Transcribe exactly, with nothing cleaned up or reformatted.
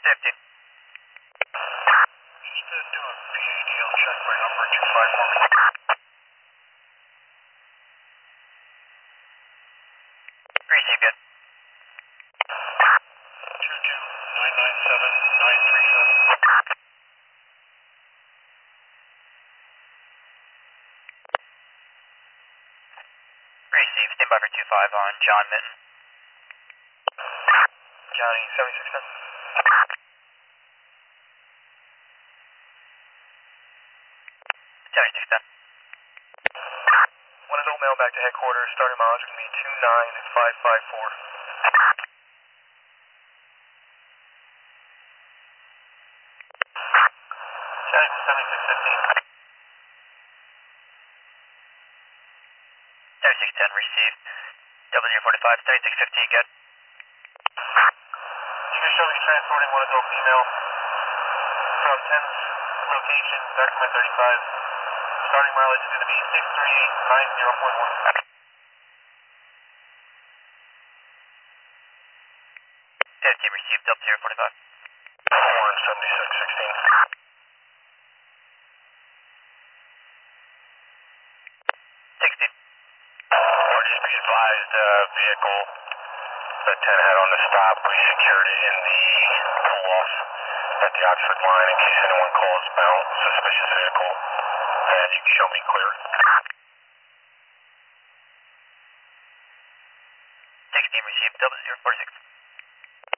fifty. Just uh, do a P A D L check by number two five for me. Receive good. two two nine nine seven nine three seven. Receive. Stand by for two five on John Minton. County seventy-six ten. seventy-six ten. One adult male back to headquarters. Starting mileage is going to be two nine five five four. County seventy-six fifteen. seventy-six ten. Receive. W forty-five. seventy-six fifteen. Good. You can show me transporting one adult female from ten's location, document thirty-five. Starting mileage is going to be six three eight nine zero point one. fifty. Receive. W forty-five. one seventy-six sixteen. sixty. Or just be advised, uh, vehicle that ten had on the stop, we secured it in the pull-off at the Oxford line in case anyone calls about suspicious vehicle, and you can show me clear. sixteen. Receive. W forty-six.